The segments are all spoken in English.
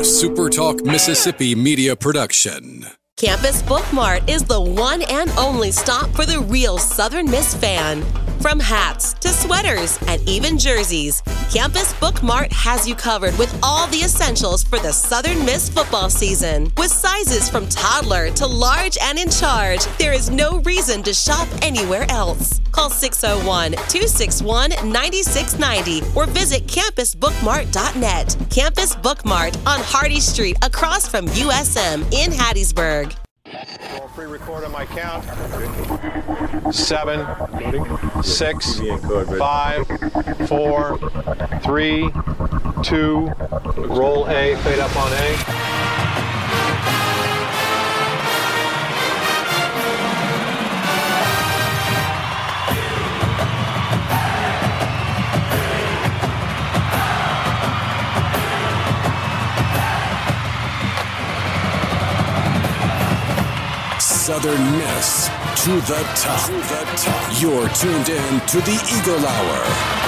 SuperTalk Mississippi media production. Campus Book Mart is the one and only stop for the real Southern Miss fan. From hats to sweaters and even jerseys, Campus Book Mart has you covered with all the essentials for the Southern Miss football season. With sizes from toddler to large and in charge, there is no reason to shop anywhere else. Call 601-261-9690 or visit campusbookmart.net. Campus Book Mart on Hardy Street across from USM in Hattiesburg. Roll pre-record on my count. 7, 6, 5, 4, 3, 2. Roll A, fade up on A. Southern Miss to the top. You're tuned in to the Eagle Hour.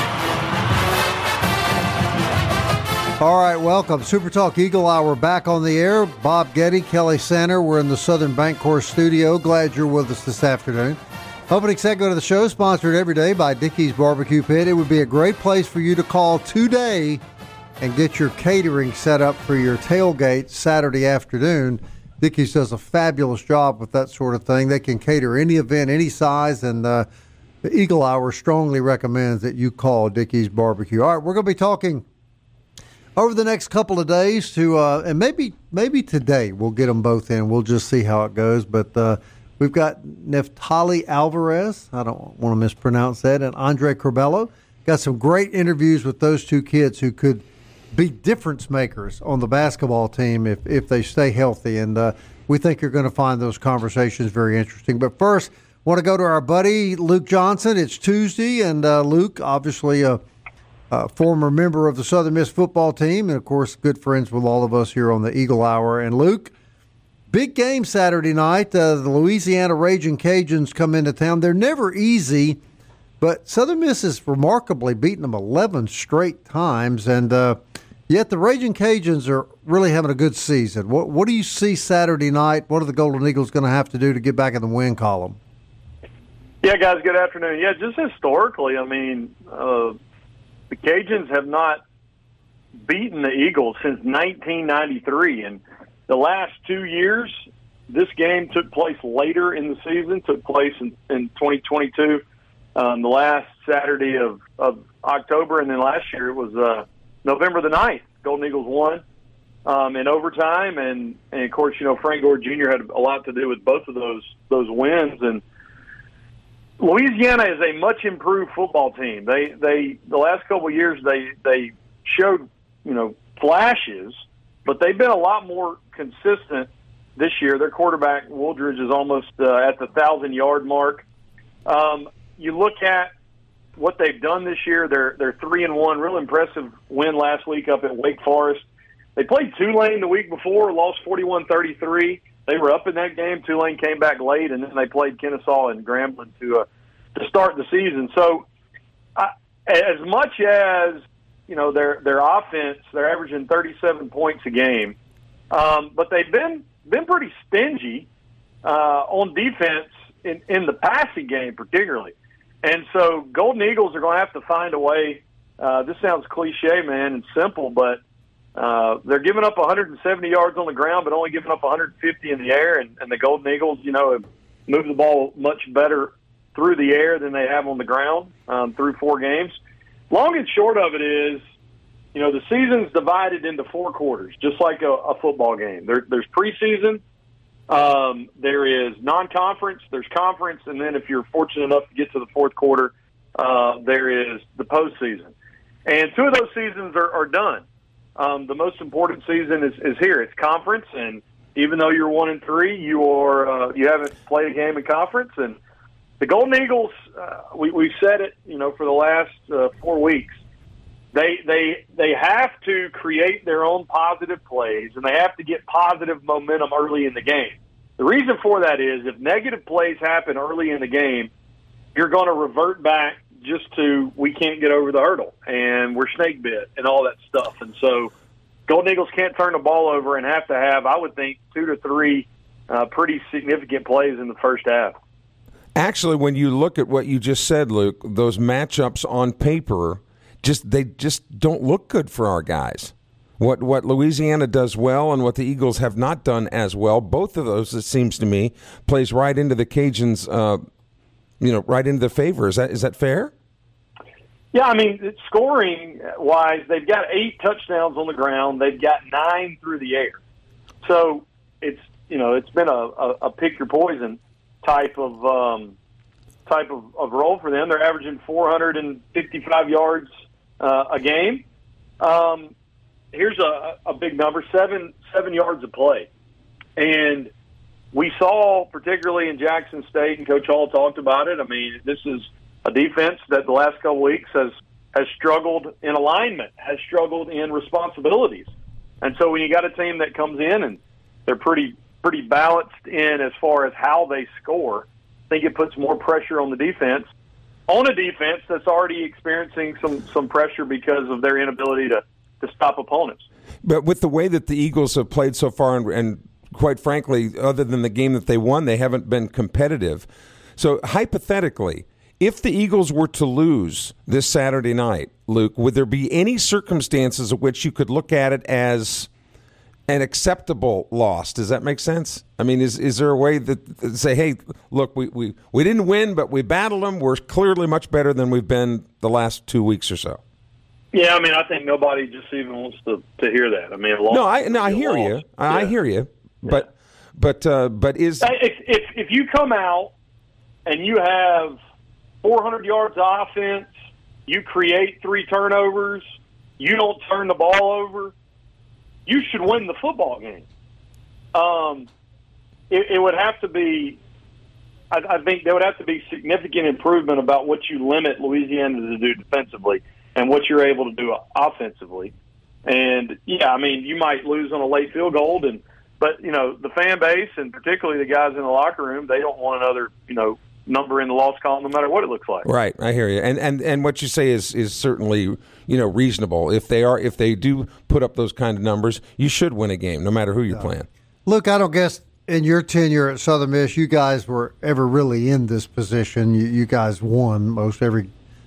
All right, welcome. Super Talk Eagle Hour back on the air. Bob Getty, Kelly Sander. We're in the Southern Bancorp studio. Glad you're with us this afternoon. Opening segment of the show, sponsored every day by Dickey's Barbecue Pit. It would be a great place for you to call today and get your catering set up for your tailgate Saturday afternoon. Dickey's does a fabulous job with that sort of thing. They can cater any event, any size, and the Eagle Hour strongly recommends that you call Dickey's Barbecue. All right, we're going to be talking over the next couple of days to, and maybe today we'll get them both in. We'll just see how it goes. But we've got Neftali Alvarez, I don't want to mispronounce that, and Andre Corbello. Got some great interviews with those two kids who could be difference makers on the basketball team if they stay healthy. And we think you're going to find those conversations very interesting. But first, want to go to our buddy Luke Johnson. It's Tuesday, and Luke, obviously a former member of the Southern Miss football team, and, of course, good friends with all of us here on the Eagle Hour. And, Luke, big game Saturday night. The Louisiana Raging Cajuns come into town. They're never easy, but Southern Miss has remarkably beaten them 11 straight times, and yet the Raging Cajuns are really having a good season. What do you see Saturday night? What are the Golden Eagles going to have to do to get back in the win column? Yeah, guys, good afternoon. Yeah, just historically, I mean, the Cajuns have not beaten the Eagles since 1993. And the last 2 years, this game took place later in the season, took place in 2022, the last Saturday of October. And then last year it was November the 9th. Golden Eagles won in overtime. And of course, you know, Frank Gore Jr. had a lot to do with both of those wins. And Louisiana is a much improved football team. They the last couple of years they showed, you know, flashes, but they've been a lot more consistent this year. Their quarterback Wooldridge is almost at the 1,000-yard mark. You look at what they've done this year. They're 3-1. Real impressive win last week up at Wake Forest. They played Tulane the week before, lost 41-33. They were up in that game. Tulane came back late, and then they played Kennesaw and Grambling to start the season. So, as much as, you know, their offense, they're averaging 37 points a game, but they've been pretty stingy on defense in the passing game, particularly. And so, Golden Eagles are going to have to find a way. This sounds cliche, man, and simple, but they're giving up 170 yards on the ground, but only giving up 150 in the air. And the Golden Eagles, you know, have moved the ball much better through the air than they have on the ground through 4 games. Long and short of it is, you know, the season's divided into 4 quarters, just like a football game. There's preseason, there is non-conference, there's conference, and then if you're fortunate enough to get to the 4th quarter, there is the postseason. And 2 of those seasons are done. The most important season is here. It's conference, and even though you're 1-3, you haven't played a game in conference. And the Golden Eagles, we've said it, you know, for the last 4 weeks. They have to create their own positive plays, and they have to get positive momentum early in the game. The reason for that is if negative plays happen early in the game, you're going to revert back just to we can't get over the hurdle and we're snake bit and all that stuff. And so Golden Eagles can't turn the ball over and have to have, I would think, 2 to 3 pretty significant plays in the first half. Actually, when you look at what you just said, Luke, those matchups on paper, they just don't look good for our guys. What Louisiana does well and what the Eagles have not done as well, both of those, it seems to me, plays right into the Cajuns, right into the favor. Is that fair? Yeah, I mean, scoring-wise, they've got 8 touchdowns on the ground. They've got 9 through the air. So it's been a pick your poison type of role for them. They're averaging 455 yards a game. Here's a big number: 7 yards a play, and we saw, particularly in Jackson State, and Coach Hall talked about it. I mean, this is a defense that the last couple weeks has struggled in alignment, has struggled in responsibilities. And so when you got a team that comes in and they're pretty balanced in as far as how they score, I think it puts more pressure on the defense, on a defense that's already experiencing some pressure because of their inability to stop opponents. But with the way that the Eagles have played so far, and quite frankly, other than the game that they won, they haven't been competitive. So hypothetically, if the Eagles were to lose this Saturday night, Luke, would there be any circumstances at which you could look at it as an acceptable loss? Does that make sense? I mean, is there a way that say, hey, look, we didn't win, but we battled them. We're clearly much better than we've been the last 2 weeks or so. Yeah, I mean, I think nobody just even wants to hear that. I mean, I hear you. I hear you. But is if you come out and you have 400 yards of offense, you create 3 turnovers, you don't turn the ball over, you should win the football game. It would have to be, I think there would have to be significant improvement about what you limit Louisiana to do defensively and what you're able to do offensively. And, yeah, I mean, you might lose on a late field goal, but the fan base and particularly the guys in the locker room, they don't want another, number in the loss column no matter what it looks like. Right, I hear you. And what you say is certainly, reasonable. If they do put up those kind of numbers, you should win a game no matter who you're playing. Luke, I don't guess in your tenure at Southern Miss you guys were ever really in this position. You guys won most of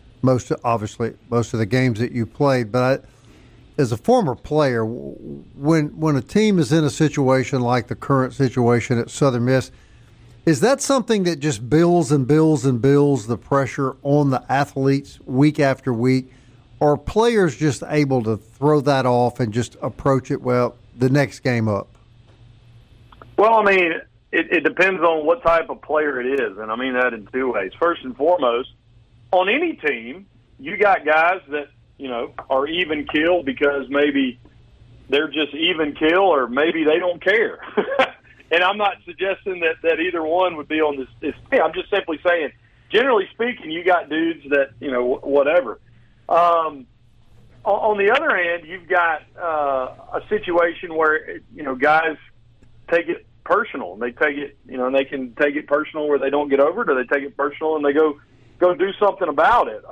the games that you played, but as a former player, when a team is in a situation like the current situation at Southern Miss, is that something that just builds and builds and builds the pressure on the athletes week after week? Or are players just able to throw that off and just approach it, the next game up? Well, I mean, it depends on what type of player it is, and I mean that in 2 ways. First and foremost, on any team, you got guys that, are even kill because maybe they're just even kill or maybe they don't care. And I'm not suggesting that either one would be on this team. I'm just simply saying, generally speaking, you got dudes that, whatever. On the other hand, you've got a situation where, guys take it personal. They take it, and they can take it personal where they don't get over it, or they take it personal and they go do something about it.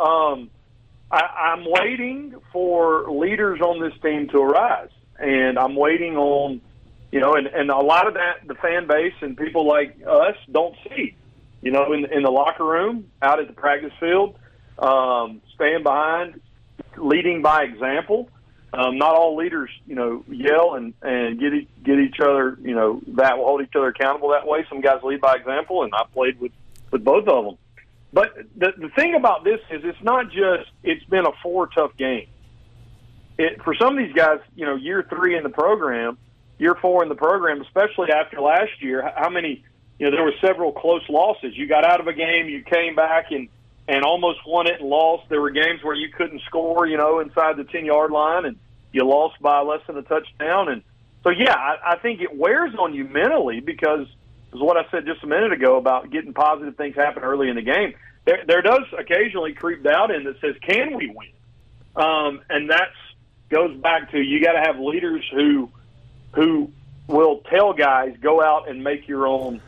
I'm waiting for leaders on this team to arise, and I'm waiting on, and a lot of that the fan base and people like us don't see, in the locker room, out at the practice field, staying behind, leading by example. Not all leaders, yell and get each other, that will hold each other accountable that way. Some guys lead by example, and I played with both of them. But the thing about this is it's not just it's been a 4 tough games. For some of these guys, year 3 in the program, year 4 in the program, especially after last year, how many, there were several close losses. You got out of a game, you came back and almost won it and lost. There were games where you couldn't score, inside the 10-yard line, and you lost by less than a touchdown. And so, yeah, I think it wears on you mentally because is what I said just a minute ago about getting positive things happen early in the game. There does occasionally creep doubt in that says, can we win? And that goes back to you got to have leaders who will tell guys, go out and make your own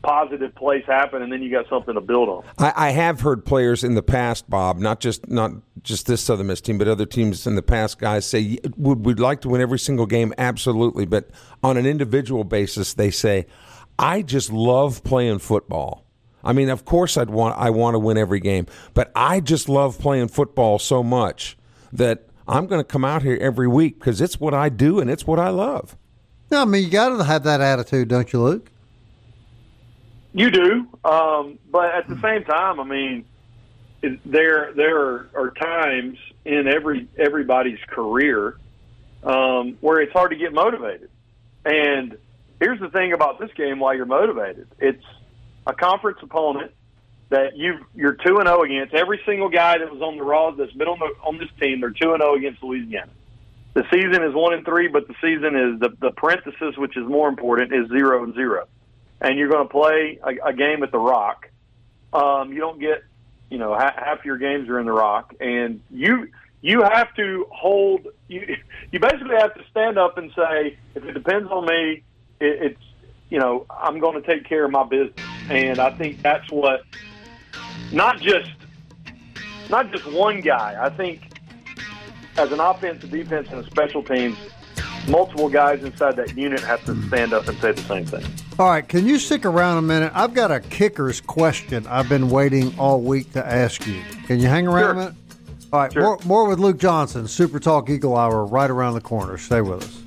positive plays happen, and then you got something to build on. I have heard players in the past, Bob, not just this Southern Miss team, but other teams in the past, guys say, we'd like to win every single game, absolutely. But on an individual basis, they say, I just love playing football. I mean, of course I want to win every game, but I just love playing football so much that I'm going to come out here every week because it's what I do and it's what I love. No, I mean, you got to have that attitude, don't you, Luke? You do, but at the same time, I mean, there are times in everybody's career where it's hard to get motivated. And here's the thing about this game: while you're motivated, it's a conference opponent that you're 2-0 against. Every single guy that was on the Raw that's been on this team, they're 2-0 against Louisiana. The season is 1-3, but the season is the parenthesis, which is more important, is 0-0. And you're going to play a game at the Rock. You don't get, half your games are in the Rock, and you have to hold. You basically have to stand up and say, if it depends on me, it's I'm going to take care of my business. And I think that's what not just one guy. I think as an offense, a defense, and a special teams, multiple guys inside that unit have to stand up and say the same thing. All right, can you stick around a minute? I've got a kicker's question I've been waiting all week to ask you. Can you hang around a minute? All right, sure. More with Luke Johnson, Super Talk Eagle Hour, right around the corner. Stay with us.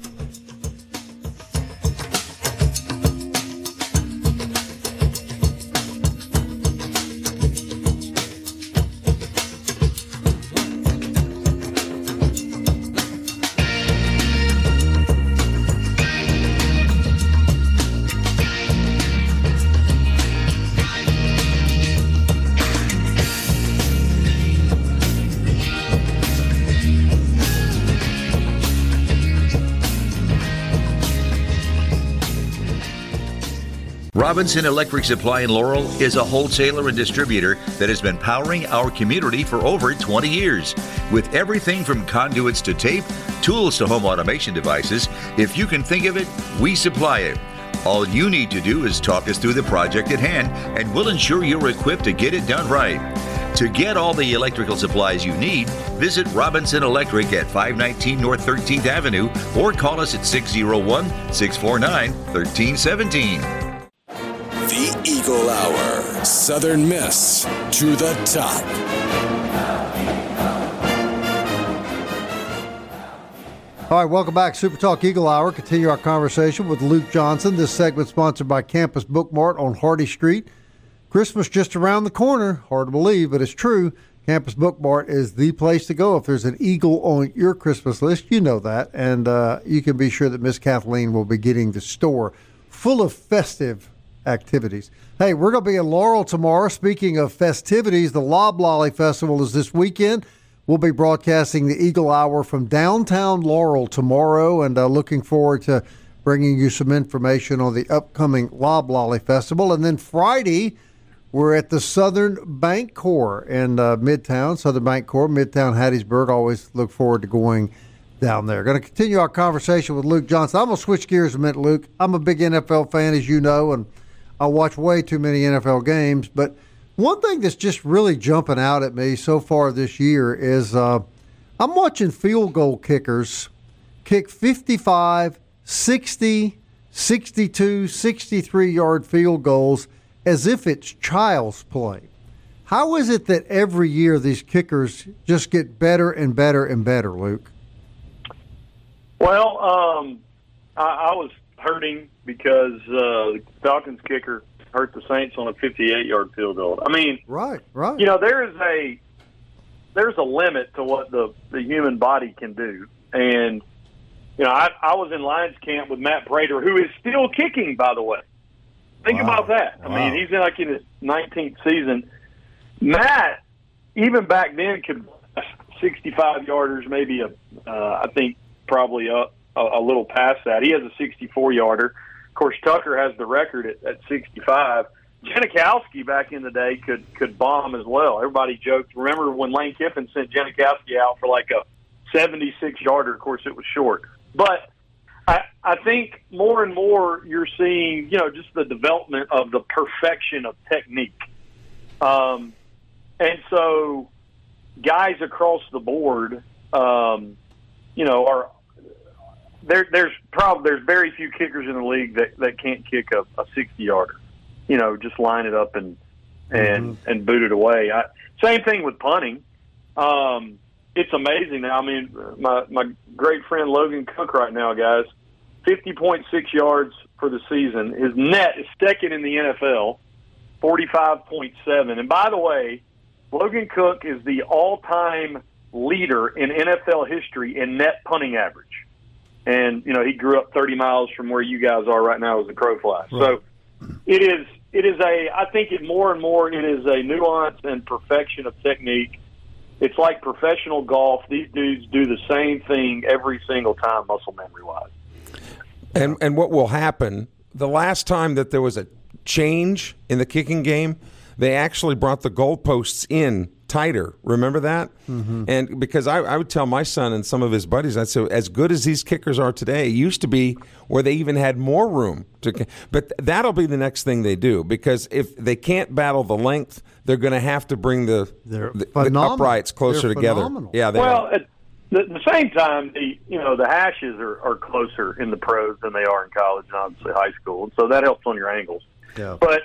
Robinson Electric Supply in Laurel is a wholesaler and distributor that has been powering our community for over 20 years. With everything from conduits to tape, tools to home automation devices, if you can think of it, we supply it. All you need to do is talk us through the project at hand, and we'll ensure you're equipped to get it done right. To get all the electrical supplies you need, visit Robinson Electric at 519 North 13th Avenue or call us at 601-649-1317. The Eagle Hour. Southern Miss to the top. All right, welcome back. Super Talk Eagle Hour. Continue our conversation with Luke Johnson. This segment sponsored by Campus Book Mart on Hardy Street. Christmas just around the corner. Hard to believe, but it's true. Campus Book Mart is the place to go. If there's an Eagle on your Christmas list, you know that. And you can be sure that Miss Kathleen will be getting the store full of festive activities. Hey, we're going to be in Laurel tomorrow. Speaking of festivities, the Loblolly Festival is this weekend. We'll be broadcasting the Eagle Hour from downtown Laurel tomorrow, and looking forward to bringing you some information on the upcoming Loblolly Festival. And then Friday, we're at the Southern Bancorp in Midtown, Southern Bancorp, Midtown Hattiesburg. Always look forward to going down there. Going to continue our conversation with Luke Johnson. I'm going to switch gears a minute, Luke. I'm a big NFL fan, as you know, and I watch way too many NFL games. But one thing that's just really jumping out at me so far this year is I'm watching field goal kickers kick 55, 60, 62, 63-yard field goals as if it's child's play. How is it that every year these kickers just get better and better and better, Luke? Well, I was hurting because the Falcons kicker hurt the Saints on a 58-yard field goal. I mean, right. There's a limit to what the human body can do. And, I was in Lions camp with Matt Prater, who is still kicking, by the way. Think about that. I mean, he's in his 19th season. Matt, even back then, could 65-yarders, maybe I think probably a little past that. He has a 64-yarder. Of course, Tucker has the record at 65. Janikowski back in the day could bomb as well. Everybody joked. Remember when Lane Kiffin sent Janikowski out for like a 76-yarder? Of course, it was short. But I I think more and more you're seeing, just the development of the perfection of technique. And so guys across the board, are there's very few kickers in the league that can't kick a 60-yarder. Just line it up and boot it away. Same thing with punting. It's amazing now. I mean, my great friend Logan Cook right now, guys, 50.6 yards for the season. His net is second in the NFL, 45.7. And by the way, Logan Cook is the all-time leader in NFL history in net punting average. And, he grew up 30 miles from where you guys are right now as a crow flies. Right. So I think more and more it is a nuance and perfection of technique. It's like professional golf. These dudes do the same thing every single time, muscle memory-wise. And what will happen, the last time that there was a change in the kicking game, they actually brought the goalposts in tighter. Remember that? Mm-hmm. And because I would tell my son and some of his buddies, I'd say, as good as these kickers are today, it used to be where they even had more room to. But that'll be the next thing they do, because if they can't battle the length, they're going to have to bring the uprights closer together. Phenomenal. Yeah. At the same time, the hashes are closer in the pros than they are in college and obviously high school, and so that helps on your angles. Yeah. But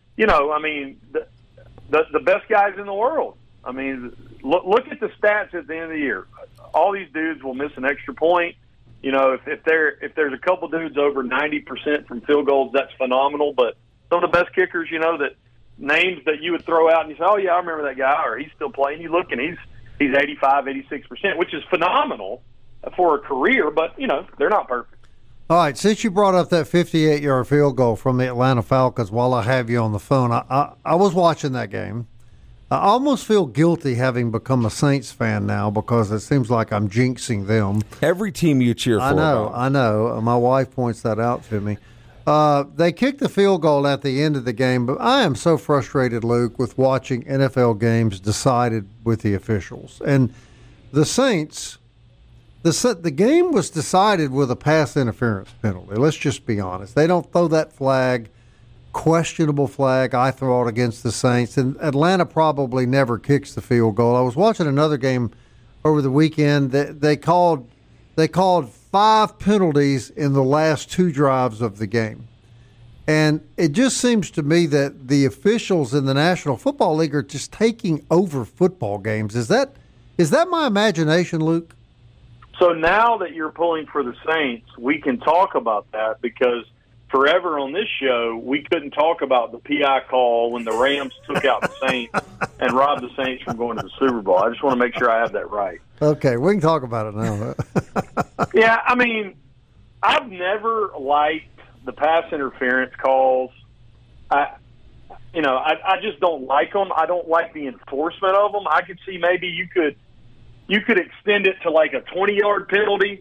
the best guys in the world. I mean, look at the stats at the end of the year. All these dudes will miss an extra point. If there's a couple dudes over 90% from field goals, that's phenomenal. But some of the best kickers, that names that you would throw out and you say, oh yeah, I remember that guy, or he's still playing. You look and he's 85, 86%, which is phenomenal for a career. But they're not perfect. All right, since you brought up that 58-yard field goal from the Atlanta Falcons, while I have you on the phone, I was watching that game. I almost feel guilty having become a Saints fan now, because it seems like I'm jinxing them. Every team you cheer for. I know. My wife points that out to me. They kicked the field goal at the end of the game, but I am so frustrated, Luke, with watching NFL games decided with the officials. And the Saints, the game was decided with a pass interference penalty. Let's just be honest. They don't throw that flag. Questionable flag, I throw it against the Saints, and Atlanta probably never kicks the field goal. I was watching another game over the weekend. They called 5 penalties in the last 2 drives of the game, and it just seems to me that the officials in the National Football League are just taking over football games. Is that my imagination, Luke? So now that you're pulling for the Saints, we can talk about that, because forever on this show, we couldn't talk about the PI call when the Rams took out the Saints and robbed the Saints from going to the Super Bowl. I just want to make sure I have that right. Okay, we can talk about it now. Yeah, I mean, I've never liked the pass interference calls. I just don't like them. I don't like the enforcement of them. I could see maybe you could extend it to like a 20-yard penalty.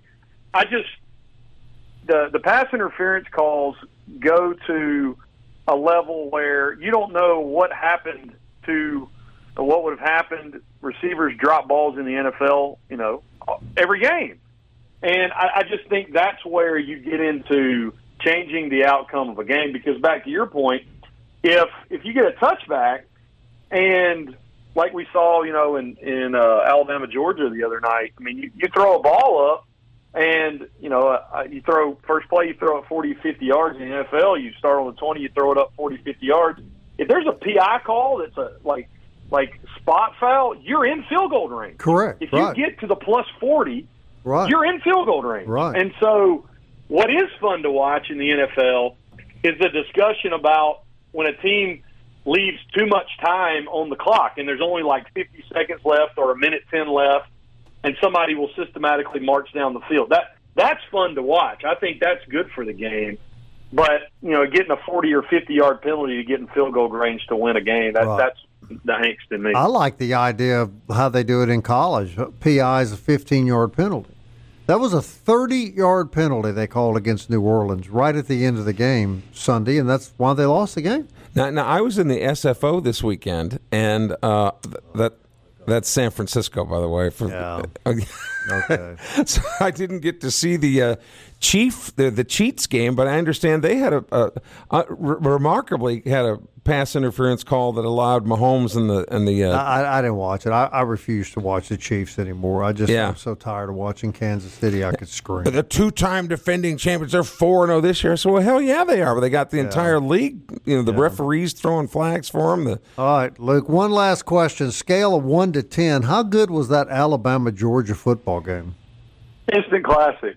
The pass interference calls go to a level where you don't know what would have happened. Receivers drop balls in the NFL, every game. And I just think that's where you get into changing the outcome of a game, because back to your point, if you get a touchback, and like we saw, in Alabama, Georgia the other night, I mean, you throw a ball up, and, you throw first play, you throw it 40, 50 yards. In the NFL, you start on the 20, you throw it up 40, 50 yards. If there's a PI call that's a like spot foul, you're in field goal range. Correct. If you get to the plus 40, you're in field goal range. Right. And so what is fun to watch in the NFL is the discussion about when a team leaves too much time on the clock and there's only like 50 seconds left or a minute 10 left, and somebody will systematically march down the field. That's fun to watch. I think that's good for the game. But, getting a 40 or 50-yard penalty to get in field goal range to win a game, that's the angst in me. I like the idea of how they do it in college. PI is a 15-yard penalty. That was a 30-yard penalty they called against New Orleans right at the end of the game Sunday, and that's why they lost the game. Now I was in the SFO this weekend, and that's San Francisco, by the way. Yeah. Okay. So I didn't get to see the the Cheats game, but I understand they had remarkably had a pass interference call that allowed Mahomes and the. I didn't watch it. I refuse to watch the Chiefs anymore. I'm so tired of watching Kansas City. I could scream. The two-time defending champions, they're 4-0 this year. So, well, hell yeah, they are. But they got the entire league. The referees throwing flags for them. All right, Luke. One last question. Scale of 1 to 10. How good was that Alabama-Georgia football game? Instant classic.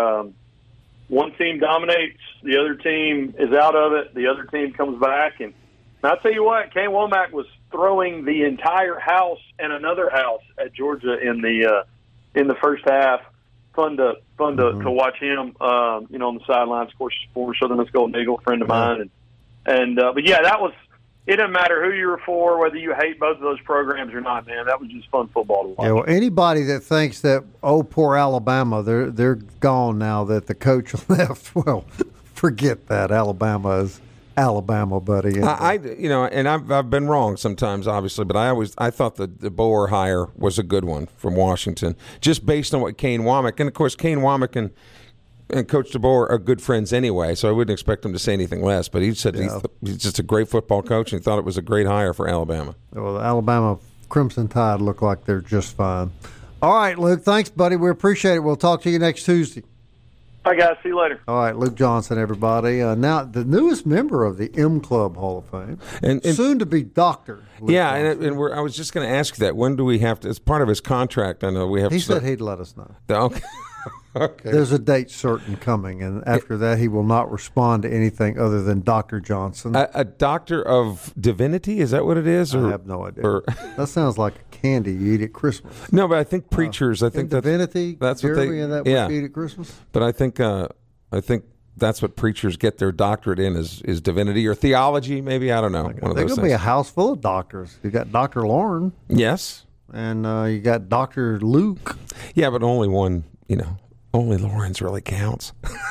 One team dominates, the other team is out of it, the other team comes back, and I'll tell you what, Kane Womack was throwing the entire house and another house at Georgia in the first half. Fun to watch him, on the sidelines. Of course, former Southern Miss Golden Eagle, friend of mine, but yeah, that was. It doesn't matter who you were for, whether you hate both of those programs or not, man. That was just fun football to watch. Yeah, well, anybody that thinks that, poor Alabama, they're gone now that the coach left, well, forget that. Alabama is Alabama, buddy. And I've been wrong sometimes, obviously, but I thought the Boer hire was a good one from Washington, just based on what Kane Womack, and of course Kane Womack and Coach DeBoer are good friends anyway, so I wouldn't expect him to say anything less. But he said he's just a great football coach, and he thought it was a great hire for Alabama. Well, the Alabama Crimson Tide look like they're just fine. All right, Luke, thanks, buddy. We appreciate it. We'll talk to you next Tuesday. All right, guys. See you later. All right, Luke Johnson, everybody. Now, the newest member of the M Club Hall of Fame, and soon to be Doctor. I was just going to ask you that. When do we have to? It's part of his contract. I know we have. He said he'd let us know. Okay. Okay. There's a date certain coming, and after that, he will not respond to anything other than Dr. Johnson. A doctor of divinity? Is that what it is? I have no idea. That sounds like a candy you eat at Christmas. No, but I think preachers. I think divinity. That's what they. And that what you eat at Christmas. But I think that's what preachers get their doctorate in is divinity or theology. Maybe, I don't know. There's going to be a house full of doctors. You got Dr. Lauren. Yes. And you got Dr. Luke. Yeah, but only one. Only Lawrence really counts.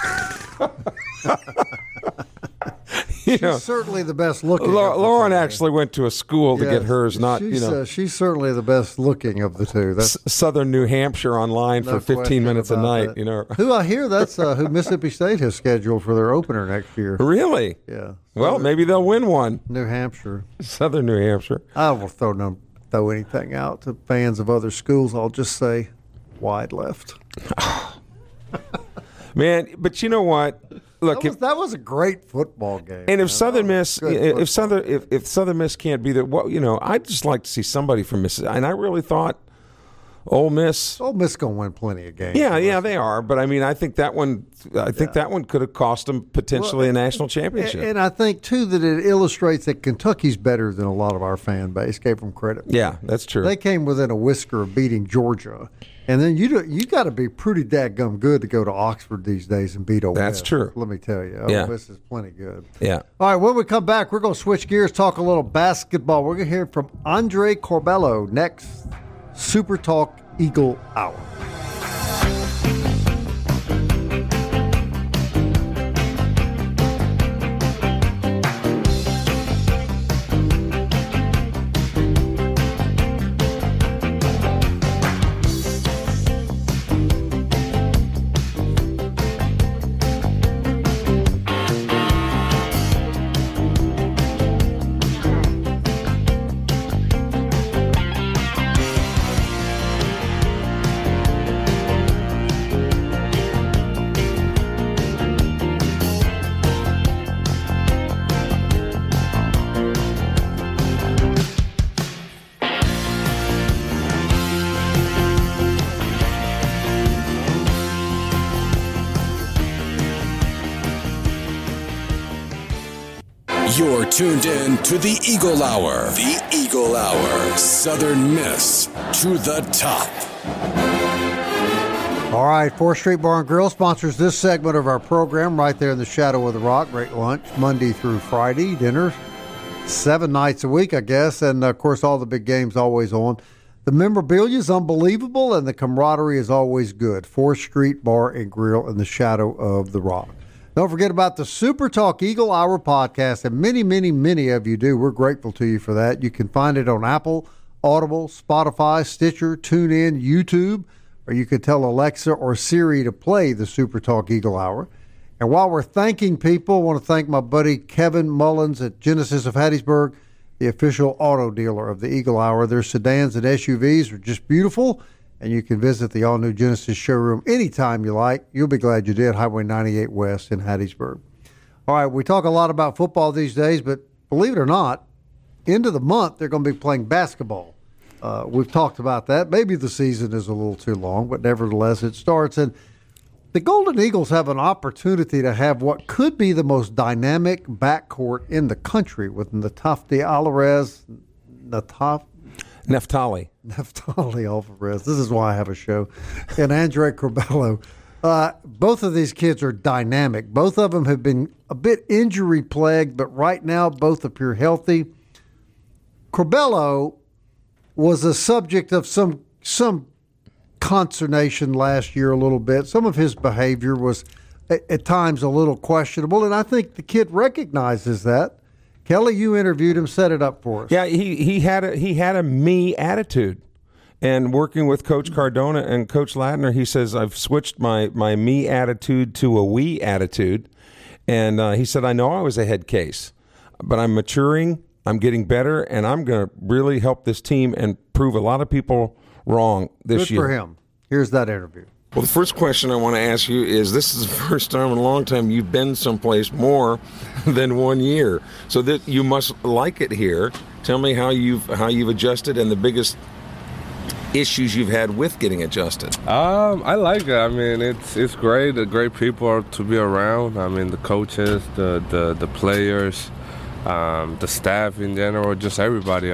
She's certainly the best looking. Lauren actually went to a school to get hers. She's certainly the best looking of the two. That's Southern New Hampshire online for 15 minutes a night. That. Who I hear that's who Mississippi State has scheduled for their opener next year. Really? Yeah. Well, maybe they'll win one. New Hampshire. Southern New Hampshire. I will throw anything out to fans of other schools. I'll just say wide left. Man, but you know what? Look, that was a great football game. And if Southern Miss, if Southern Miss can't be there, I'd just like to see somebody from Mississippi. And I really thought Ole Miss going to win plenty of games. Yeah, they are. But I mean, I think that one could have cost them potentially a national championship. And I think too that it illustrates that Kentucky's better than a lot of our fan base. Gave them credit. Yeah, that's true. They came within a whisker of beating Georgia. And then you got to be pretty dadgum good to go to Oxford these days and beat Ole Miss. That's true. Let me tell you. Ole Miss is plenty good. Yeah. All right, when we come back, we're going to switch gears, talk a little basketball. We're going to hear from Andre Corbello next. Super Talk Eagle Hour. You're tuned in to the Eagle Hour. The Eagle Hour. Southern Miss to the top. All right, 4th Street Bar and Grill sponsors this segment of our program right there in the shadow of the rock. Great lunch, Monday through Friday, dinner, 7 nights a week, I guess. And, of course, all the big games always on. The memorabilia is unbelievable, and the camaraderie is always good. 4th Street Bar and Grill in the shadow of the rock. Don't forget about the Super Talk Eagle Hour podcast, and many, many, many of you do. We're grateful to you for that. You can find it on Apple, Audible, Spotify, Stitcher, TuneIn, YouTube. or you could tell Alexa or Siri to play the Super Talk Eagle Hour. And while we're thanking people, I want to thank my buddy Kevin Mullins at Genesis of Hattiesburg, the official auto dealer of the Eagle Hour. Their sedans and SUVs are just beautiful, and you can visit the all-new Genesis showroom anytime you like. You'll be glad you did. Highway 98 West in Hattiesburg. All right, we talk a lot about football these days, but believe it or not, end of the month, they're going to be playing basketball. We've talked about that. Maybe the season is a little too long, but nevertheless, it starts. And the Golden Eagles have an opportunity to have what could be the most dynamic backcourt in the country with Naftali Alvarez. Neftali Alvarez. This is why I have a show. And Andre Curbelo. Both of these kids are dynamic. Both of them have been a bit injury-plagued, but right now both appear healthy. Curbelo was a subject of some consternation last year a little bit. Some of his behavior was at times a little questionable, and I think the kid recognizes that. Kelly, you interviewed him, set it up for us. Yeah, he had a me attitude. And working with Coach Cardona and Coach Ladner, he says, I've switched my me attitude to a we attitude. And he said, I know I was a head case, but I'm maturing, I'm getting better, and I'm going to really help this team and prove a lot of people wrong this year. Good for him. Here's that interview. Well, the first question I want to ask you is, this is the first time in a long time you've been someplace more than 1 year. So that you must like it here. Tell me how you've adjusted and the biggest issues you've had with getting adjusted. I like it. I mean, it's great. The great people to be around. I mean, the coaches, the players, the staff in general, just everybody.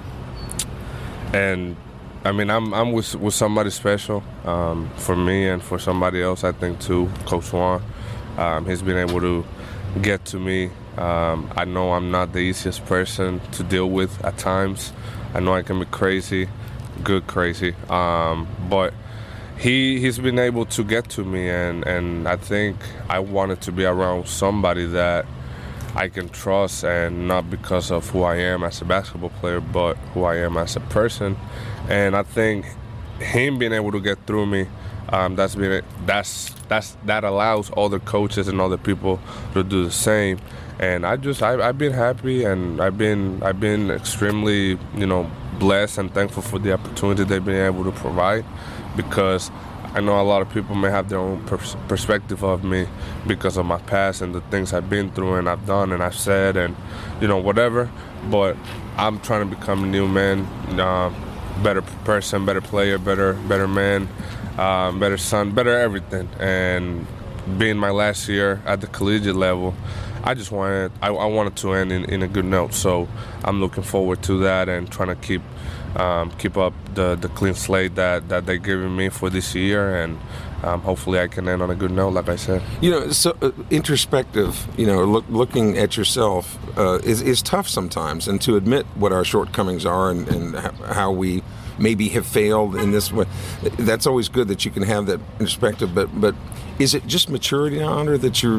And I mean, I'm with somebody special for me and for somebody else. I think too, Coach Juan. He's been able to get to me. I know I'm not the easiest person to deal with at times. I know I can be crazy. Good crazy, but he's been able to get to me, and I think I wanted to be around somebody that I can trust, and not because of who I am as a basketball player, but who I am as a person. And I think him being able to get through me, that allows other coaches and other people to do the same. And I've been happy, and I've been extremely, blessed and thankful for the opportunity they've been able to provide, because I know a lot of people may have their own perspective of me because of my past and the things I've been through and I've done and I've said and whatever. But I'm trying to become a new man, better person, better player, better man, better son, better everything. And being my last year at the collegiate level, I wanted to end in a good note. So I'm looking forward to that and trying to keep up the clean slate that they're giving me for this year, and hopefully I can end on a good note, like I said. So introspective, looking at yourself is tough sometimes, and to admit what our shortcomings are and how we maybe have failed in this way. That's always good that you can have that perspective, but is it just maturity, Andre,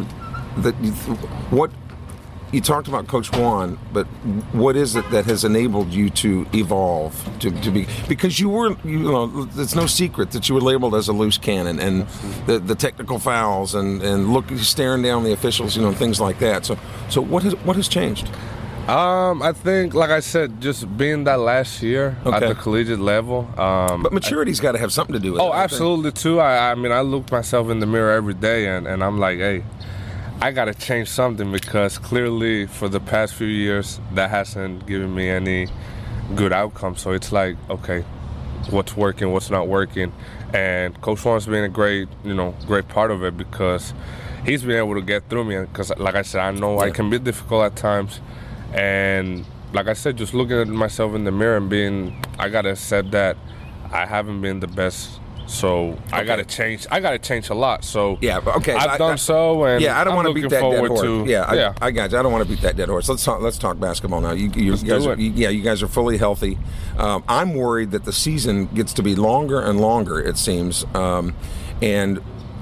what you talked about Coach Juan, but what is it that has enabled you to evolve to be, because it's no secret that you were labeled as a loose cannon, and the technical fouls and staring down the officials, things like that. So what has changed? I think, like I said, just being that last year at the collegiate level. But maturity's got to have something to do with it. Oh, absolutely, too. I mean, I look myself in the mirror every day, and I'm like, hey, I got to change something, because clearly for the past few years that hasn't given me any good outcome. So it's like, okay, what's working, what's not working? And Coach Juan's been a great part of it, because he's been able to get through me. Because, like I said, I know I can be difficult at times. And like I said, just looking at myself in the mirror and I got to accept that I haven't been the best. So I got to change. I got to change a lot. So I've done so, and I don't want to beat that dead horse. I got you. I don't want to beat that dead horse. Let's talk basketball now. You guys are fully healthy. I'm worried that the season gets to be longer and longer, it seems, and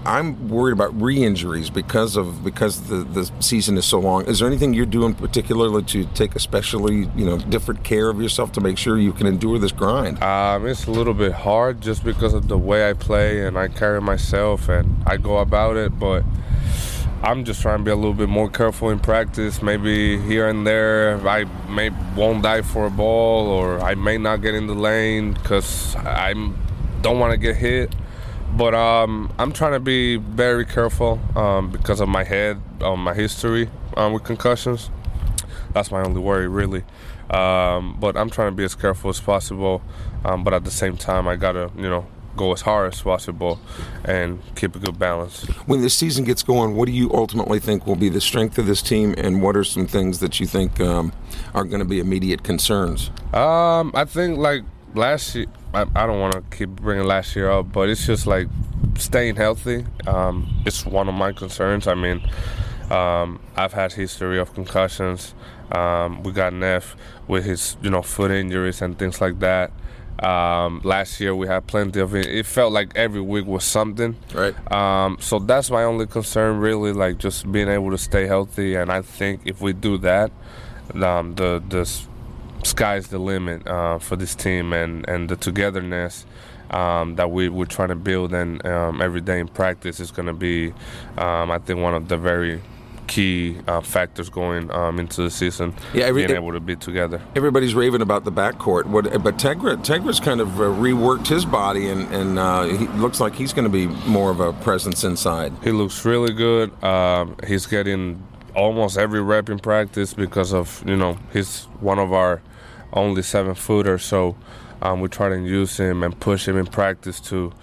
I'm worried about re-injuries because the season is so long. Is there anything you're doing particularly to take especially different care of yourself to make sure you can endure this grind? It's a little bit hard just because of the way I play and I carry myself and I go about it, but I'm just trying to be a little bit more careful in practice. Maybe here and there I won't dive for a ball, or I may not get in the lane because I don't want to get hit. But I'm trying to be very careful because of my head, my history with concussions. That's my only worry, really. But I'm trying to be as careful as possible. But at the same time, I got to, go as hard as possible and keep a good balance. When this season gets going, what do you ultimately think will be the strength of this team, and what are some things that you think are going to be immediate concerns? I think like last year, I don't want to keep bringing last year up, but it's just like staying healthy. It's one of my concerns. I mean, I've had history of concussions. We got Neff with his, foot injuries and things like that. Last year we had plenty of it. It felt like every week was something. Right. So that's my only concern, really, like just being able to stay healthy. And I think if we do that, the sky's the limit for this team, and the togetherness that we're trying to build and every day in practice is going to be, I think, one of the very key factors going into the season. Yeah, being able to be together. Everybody's raving about the backcourt, but Tegra's kind of reworked his body, and he looks like he's going to be more of a presence inside. He looks really good. He's getting almost every rep in practice because of he's one of our only 7-footers. So we try to use him and push him in practice to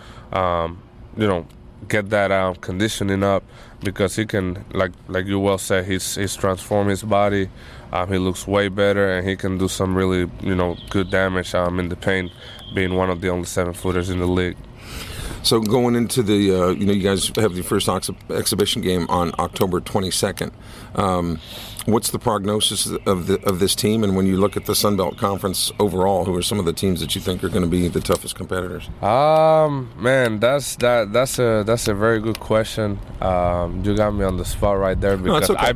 get that conditioning up, because he can, like you well said, he's transformed his body. He looks way better, and he can do some really good damage in the paint, being one of the only 7-footers in the league. So going into the you guys have your first exhibition game on October 22nd. What's the prognosis of this team, and when you look at the Sun Belt Conference overall, who are some of the teams that you think are going to be the toughest competitors? Man, that's a very good question. You got me on the spot right there, because okay.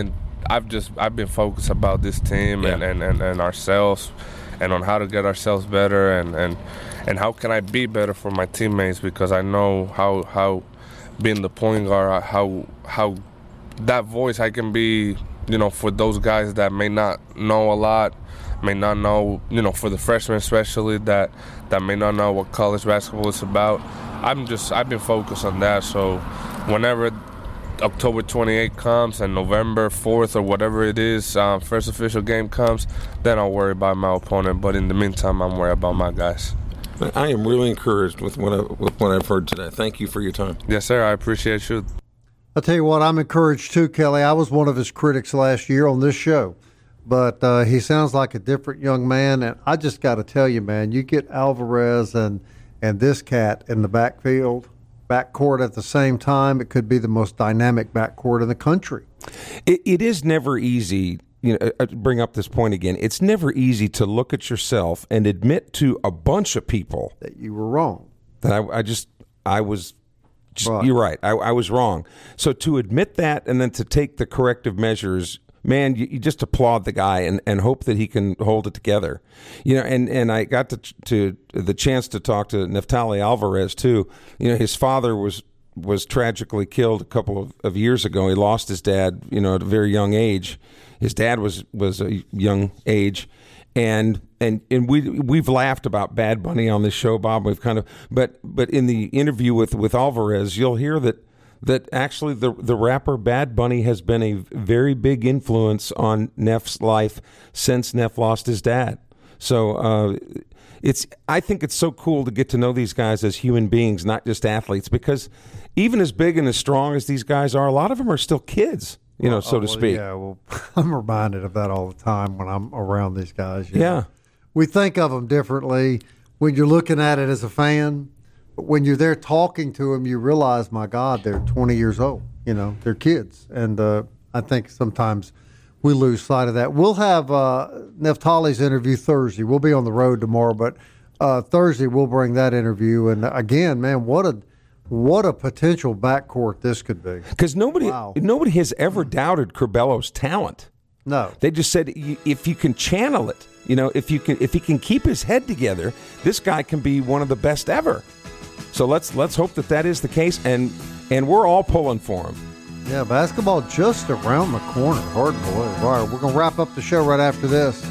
I've been focused about this team and ourselves, and on how to get ourselves better, and how can I be better for my teammates, because I know how being the point guard, how that voice I can be, for those guys that may not know a lot, may not know, for the freshmen especially, that may not know what college basketball is about. I've been focused on that. So whenever October 28th comes and November 4th or whatever it is, first official game comes, then I'll worry about my opponent. But in the meantime, I'm worried about my guys. I am really encouraged with what I've heard today. Thank you for your time. Yes, sir. I appreciate you. I'll tell you what, I'm encouraged too, Kelly. I was one of his critics last year on this show, but he sounds like a different young man. And I just got to tell you, man, you get Alvarez and this cat in the backcourt at the same time, it could be the most dynamic backcourt in the country. It is never easy. Bring up this point again. It's never easy to look at yourself and admit to a bunch of people that you were wrong. That I was. Right. You're right. I was wrong. So to admit that and then to take the corrective measures, man, you just applaud the guy and hope that he can hold it together. And I got to the chance to talk to Neftali Alvarez too. His father was tragically killed a couple of years ago. He lost his dad, at a very young age. His dad was a young age. And we've laughed about Bad Bunny on this show, Bob. We've kind of, but in the interview with Alvarez, you'll hear that actually the rapper Bad Bunny has been a very big influence on Neff's life since Neff lost his dad. So I think it's so cool to get to know these guys as human beings, not just athletes, because even as big and as strong as these guys are, a lot of them are still kids. So to speak. Yeah, well, I'm reminded of that all the time when I'm around these guys. Yeah. We think of them differently when you're looking at it as a fan. But when you're there talking to them, you realize, my God, they're 20 years old. They're kids. And I think sometimes we lose sight of that. We'll have Neftali's interview Thursday. We'll be on the road tomorrow, but Thursday we'll bring that interview. And again, man, what what a potential backcourt this could be. Because nobody has ever doubted Curbello's talent. No. They just said if you can channel it, if he can keep his head together, this guy can be one of the best ever. So let's hope that is the case, and we're all pulling for him. Yeah, basketball just around the corner. Hard to believe. All right, we're going to wrap up the show right after this.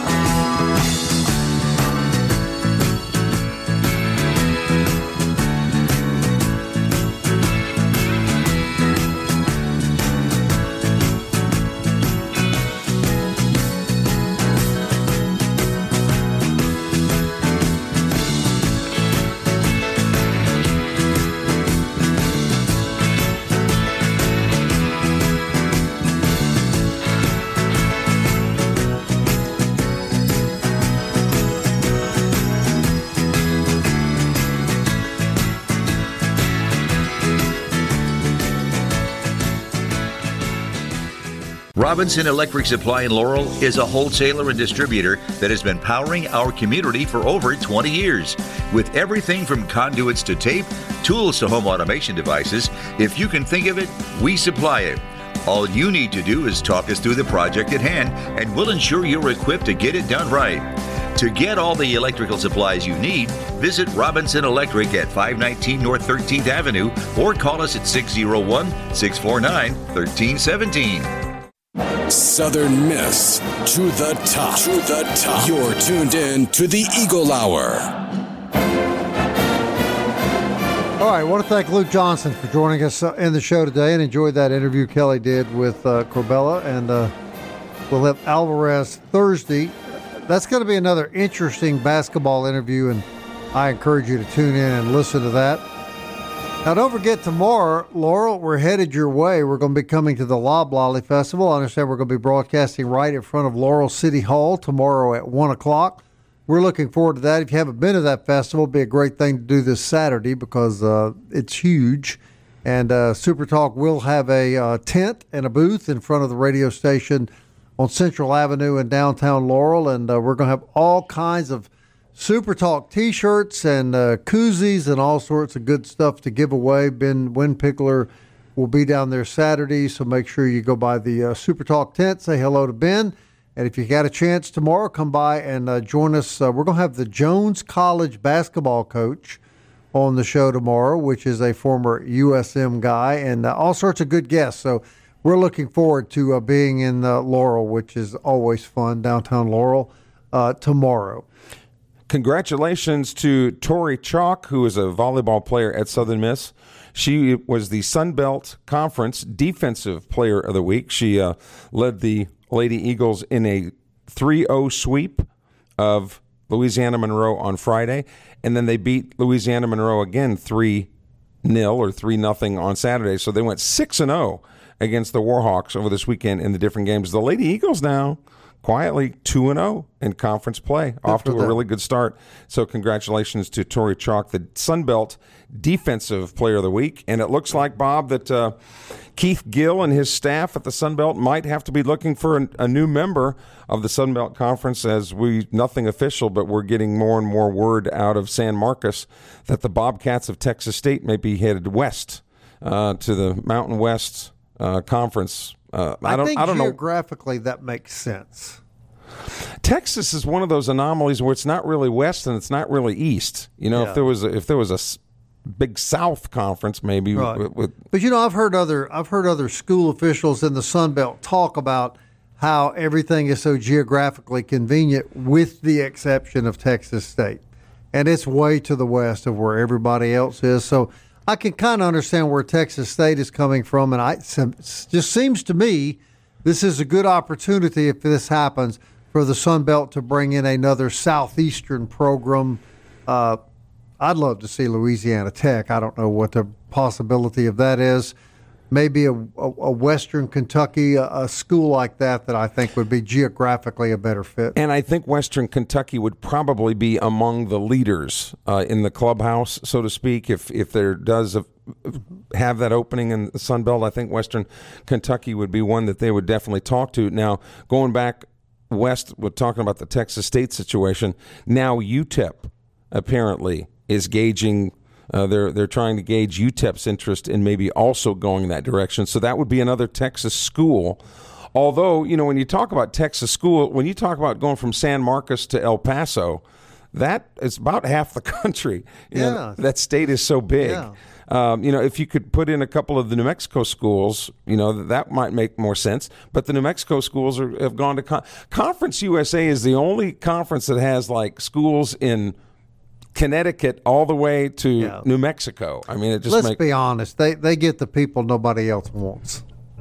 Robinson Electric Supply in Laurel is a wholesaler and distributor that has been powering our community for over 20 years. With everything from conduits to tape, tools to home automation devices, if you can think of it, we supply it. All you need to do is talk us through the project at hand, and we'll ensure you're equipped to get it done right. To get all the electrical supplies you need, visit Robinson Electric at 519 North 13th Avenue or call us at 601-649-1317. Southern Miss to the top. To the top. You're tuned in to the Eagle Hour. All right, I want to thank Luke Johnson for joining us in the show today, and enjoyed that interview Kelly did with Curbelo, and we'll have Alvarez Thursday. That's going to be another interesting basketball interview, and I encourage you to tune in and listen to that. Now, don't forget, tomorrow, Laurel, we're headed your way. We're going to be coming to the Loblolly Festival. I understand we're going to be broadcasting right in front of Laurel City Hall tomorrow at 1 o'clock. We're looking forward to that. If you haven't been to that festival, it'll be a great thing to do this Saturday because it's huge. And Super Talk will have a tent and a booth in front of the radio station on Central Avenue in downtown Laurel. And we're going to have all kinds of Super Talk T-shirts and koozies and all sorts of good stuff to give away. Ben Windpickler will be down there Saturday, so make sure you go by the Super Talk tent, say hello to Ben. And if you got a chance tomorrow, come by and join us. We're going to have the Jones College basketball coach on the show tomorrow, which is a former USM guy, and all sorts of good guests. So we're looking forward to being in Laurel, which is always fun, downtown Laurel, tomorrow. Congratulations to Tori Chalk, who is a volleyball player at Southern Miss. She was the Sun Belt Conference Defensive Player of the Week. She led the Lady Eagles in a 3-0 sweep of Louisiana Monroe on Friday, and then they beat Louisiana Monroe again 3-0 or 3-0 on Saturday. So they went 6-0 against the Warhawks over this weekend in the different games. The Lady Eagles now quietly 2-0 in conference play, off to a really good start. So congratulations to Tori Chalk, the Sun Belt Defensive Player of the Week. And it looks like, Bob, that Keith Gill and his staff at the Sun Belt might have to be looking for a new member of the Sun Belt Conference, as nothing official, but we're getting more and more word out of San Marcos that the Bobcats of Texas State may be headed west to the Mountain West Conference. I think geographically that makes sense. Texas is one of those anomalies where it's not really west and it's not really east. If there was a big South conference, maybe. Right. But I've heard other school officials in the Sun Belt talk about how everything is so geographically convenient, with the exception of Texas State, and it's way to the west of where everybody else is. So I can kind of understand where Texas State is coming from, and it just seems to me this is a good opportunity, if this happens, for the Sun Belt to bring in another Southeastern program. I'd love to see Louisiana Tech. I don't know what the possibility of that is. Maybe a Western Kentucky, a school like that I think would be geographically a better fit. And I think Western Kentucky would probably be among the leaders in the clubhouse, so to speak. If there does have that opening in the Sun Belt, I think Western Kentucky would be one that they would definitely talk to. Now, going back west, we're talking about the Texas State situation. Now UTEP apparently is gauging They're trying to gauge UTEP's interest in maybe also going in that direction. So that would be another Texas school. Although, when you talk about Texas school, when you talk about going from San Marcos to El Paso, that is about half the country. That state is so big. Yeah. If you could put in a couple of the New Mexico schools, that might make more sense. But the New Mexico schools have gone to Conference USA is the only conference that has like schools in Connecticut all the way to New Mexico. I mean, it just let's be honest. They get the people nobody else wants.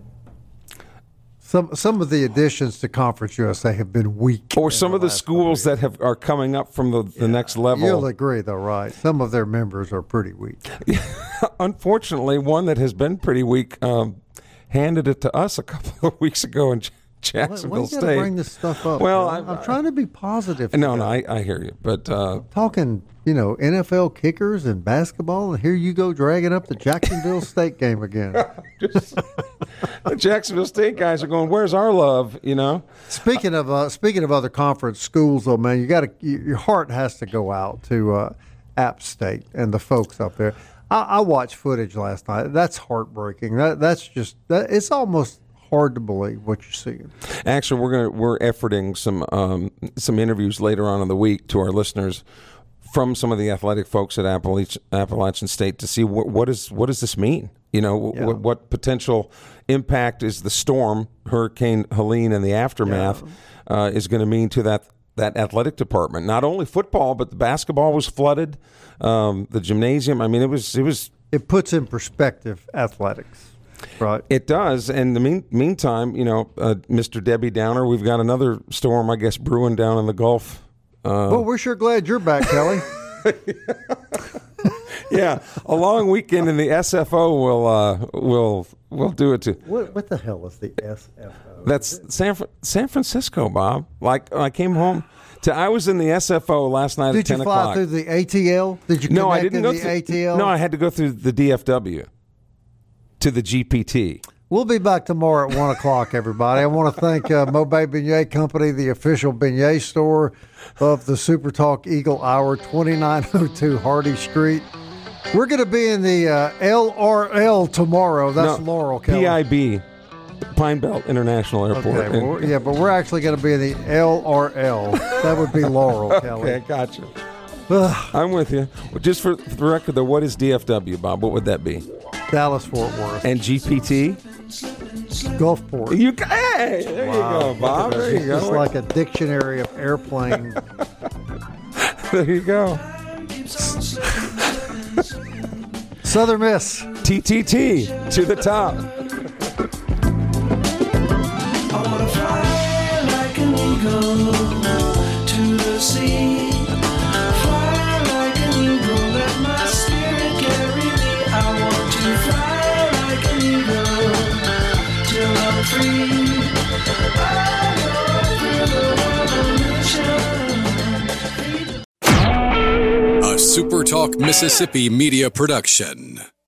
Some of the additions to Conference USA have been weak. Or some of the schools that are coming up from the next level. You'll agree, though, right? Some of their members are pretty weak. Unfortunately, one that has been pretty weak handed it to us a couple of weeks ago in Jacksonville State. Why you got to bring this stuff up? Well, I'm trying to be positive. No, I hear you. But talking, NFL kickers and basketball, and here you go dragging up the Jacksonville State game again. The Jacksonville State guys are going, where's our love, Speaking of other conference schools, though, man, your heart has to go out to App State and the folks up there. I watched footage last night. That's heartbreaking. It's almost hard to believe what you're seeing. Actually, we're efforting some interviews later on in the week to our listeners from some of the athletic folks at Appalachian State to see what does this mean? What potential impact is the storm, Hurricane Helene, and the aftermath is going to mean to that athletic department? Not only football, but the basketball was flooded, the gymnasium. I mean, it puts in perspective athletics. Right. It does. And in the meantime, Mr. Debbie Downer, we've got another storm, I guess, brewing down in the Gulf. Well, we're sure glad you're back, Kelly. Yeah, a long weekend in the SFO will do it too. What the hell is the SFO? That's San Francisco, Bob. Like I came home. I was in the SFO last night at 10 o'clock. Did you fly through the ATL? Did you connect No, I didn't go the ATL? No, I had to go through the DFW to the GPT. We'll be back tomorrow at 1 o'clock, everybody. I want to thank Mobay Beignet Company, the official beignet store of the Super Talk Eagle Hour, 2902 Hardy Street. We're going to be in the LRL tomorrow. That's Laurel, Kelly. PIB, Pine Belt International Airport. Okay, but we're actually going to be in the LRL. That would be Laurel, Kelly. Okay, gotcha. I'm with you. Just for the record, though, what is DFW, Bob? What would that be? Dallas-Fort Worth. And GPT? Gulfport. Hey, there you go, Bob. There you go. It's like a dictionary of airplane. There you go. Southern Miss. TTT to the top. I want to fly like an eagle to the sea. Fly like an eagle, let my spirit carry me. I want to fly like an eagle till I'm free. I go through the world on a mission. A SuperTalk Mississippi media production.